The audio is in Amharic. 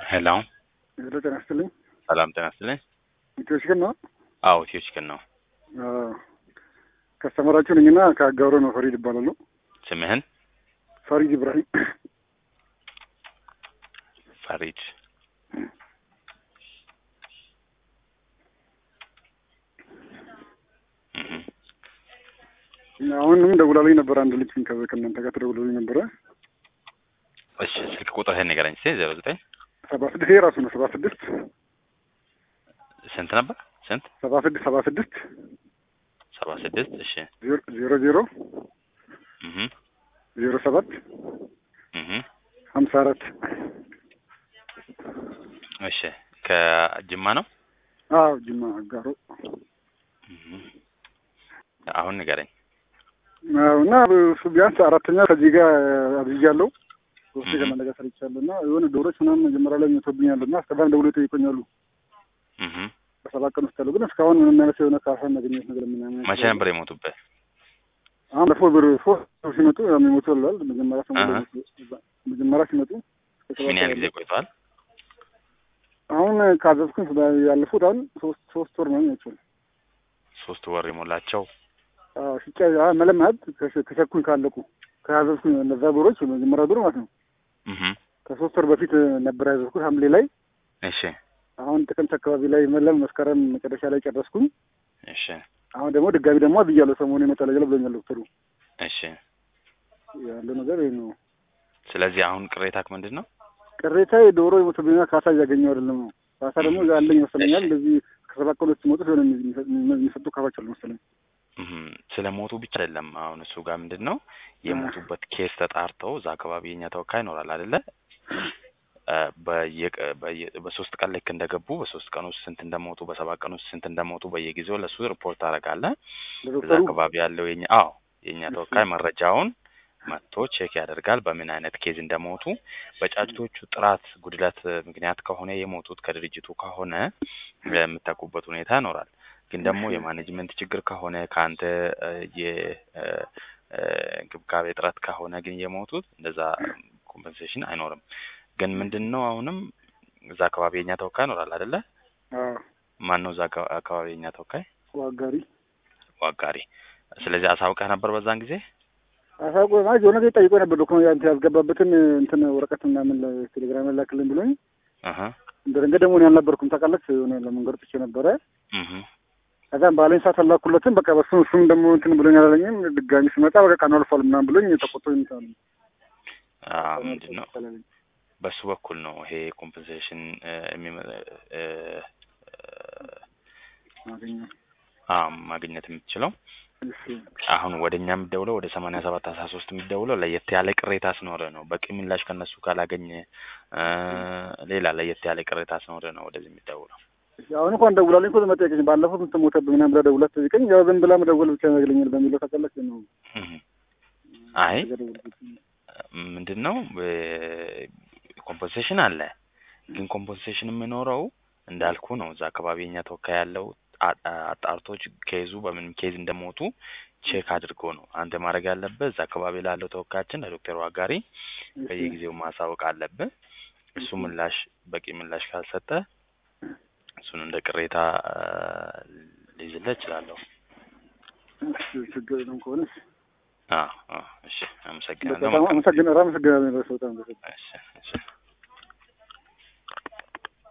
ሄሎ ጤና ይስጥልኝ። ሰላም ጤና ይስጥልኝ። ኢትዮ ቺክን ነው? አዎ ኢትዮ ቺክን ነው። ከስተመራችሁ ነኝና ከአጋሮ ነው። ፈሪድ እባላለሁ። ስምህን? ፈሪድ ኢብራሂም። ፈሪድ አሁንም ደውላልኝ ነበር አንድ ልጅ ከእናንተ ጋር ተደውሎልኝ ነበረ። እሺ ስልክ ቁጥርህን ንገረኝ እስኪ። 09 76 ይሄ ራሱ ነው 76 ስንት ነበር? ስንት? 76 እሺ 00 07 54 እሺ ከጅማ ነው? አዎ ጅማ አጋሮ። አሁን ንገረኝ። እና ቢያንስ አራተኛ ከዚህ ጋር አብዣለሁ። ሶስት ከእናንተ ጋር ሰርቻለሁና የሆነ ዶሮች ምናምን መጀመሪያ ላይ ሞቶብኛልና እስከዛም ደውሎ ይጠይቁኛሉ። በሰባት ቀን ውስጥ ያለው ግን እስካሁን ምንም አይነት የሆነ ካሳ ማግኘት ነገር ምናምን። መቼ ነበር የሞቱበት? አሁን ፎር ሲመጡ የሚሞቱ አላል መጀመሪያ ሲመጡ ምን ያህል ጊዜ ቆይተዋል? አሁን ካዘዝኩኝ ያለፉት አሁን ሶስት ወር ነው ያቸው። 3 ወር የሞላቸው? አዎ ሲጫ መለማት ከሸኩኝ ካለቁ ከያዘዝኩኝ እነዛ ዶሮች መጀመሪያ ዶሮ ማለት ነው። ከ3 ወር በፊት ነበር ያዘዝኩት ሐምሌ ላይ። እሺ አሁን ጥቅምት አካባቢ ላይ መስከረም መጨረሻ ላይ ጨረስኩኝ። እሺ አሁን ደግሞ ድጋሚ ደግሞ አብያለሁ። ሰሞኑን ይመጣል ብሎኛል ዶክተሩ። እሺ ያለው ነገር ይሄ ነው። ስለዚህ አሁን ቅሬታክ ምንድን ነው? ቅሬታ ዶሮ የሞተብኝ ካሳ እያገኘሁ አይደለም ነው። ካሳ ደግሞ ያለኝ መሰለኛል። እንደዚህ ከሰባት ቀን ውስጥ ሲሞቱ ሆነ የሚሰጡ ካሳዎች አሉ መሰለኝ። ስለ ሞቱ ብቻ አይደለም። አሁን እሱ ጋር ምንድን ነው የሞቱበት ኬስ ተጣርተው እዛ አካባቢ የኛ ተወካይ ይኖራል አይደለ? በ3 ቀን ልክ እንደገቡ በ3 ቀን ውስጥ ስንት እንደሞቱ በ7 ቀን ውስጥ ስንት እንደሞቱ በየጊዜው ለሱ ሪፖርት አደርጋለህ። እዛ አካባቢ ያለው የኛ ተወካይ መረጃውን መጥቶ ቼክ ያደርጋል። በምን አይነት ኬዝ እንደሞቱ በጫጭቶቹ ጥራት ጉድለት ምክንያት ከሆነ የሞቱት ከድርጅቱ ከሆነ የምታውቁበት ሁኔታ ይኖራል። ግን ደግሞ የማኔጅመንት ችግር ከሆነ ከአንተ የእንክብካቤ ጥረት ከሆነ ግን የሞቱት እንደዛ ኮምፐንሴሽን አይኖርም። ግን ምንድነው አሁንም እዛ አካባቢ የኛ ተወካይ ይኖራል አይደለ? ማን ነው እዛ አካባቢ የኛ ተወካይ? ዋጋሪ። ስለዚህ አሳውቀህ ነበር በዛን ጊዜ? አሳውቀህ ማለት የሆነ ነገር ጠይቆ ነበር። ዶክመንት ያስገባበትን ወረቀት ምናምን ቴሌግራም ላክልኝ ብሎኝ እንደረንገ ደግሞ እኔ አልነበርኩም ታውቃለች። የሆነ ለመንገድ ጥቼ ነበረ። ከዛም ባለኝ ሰዓት አላኩለትም። በቃ እሱም ደግሞ ብሎኝ አላለኝም። ድጋሚ ስመጣ በቃ ቀኑ አልፏል ምናምን ብሎኝ ተቆጥቶኝ እንታል። ምንድነው በሱ በኩል ነው ይሄ ኮምፐንሴሽን ማግኘት የምትችለው። አሁን ወደኛ የምትደውለው ወደ 8713 የምትደውለው ለየት ያለ ቅሬታ ስኖረ ነው። በቂ ምላሽ ከነሱ ካላገኘ ሌላ ለየት ያለ ቅሬታ ስኖረ ነው ወደዚህ የምትደውለው። አሁን እንኳን ደውላለኝ እኮ መጠየቅሽ ባለፈው ምን ተሞተብኝ ምናምን ብላ ደውላ ትጠይቀኝ ያው ዝም ብላ መደወል ብቻ ያገለኛል በሚለው ተቀለች ነው። አይ ምንድነው ኮምፐንሴሽን አለ። ግን ኮምፐንሴሽን የምኖረው እንዳልኩ ነው። እዛ አካባቢ የኛ ተወካይ ያለው አጣርቶች ኬዙ በምን ኬዝ እንደሞቱ ቼክ አድርጎ ነው። አንተ ማድረግ ያለበት እዛ አካባቢ ላለው ተወካያችን ለዶክተር ዋጋሪ በየጊዜው ማሳወቅ አለበት። እሱ በቂ ምላሽ ካልሰጠ እሱን እንደ ቅሬታ ሊይዝልህ እችላለሁ። ችግር ነው ከሆነ እሺ አመሰግናለሁ። አመሰግናለሁ።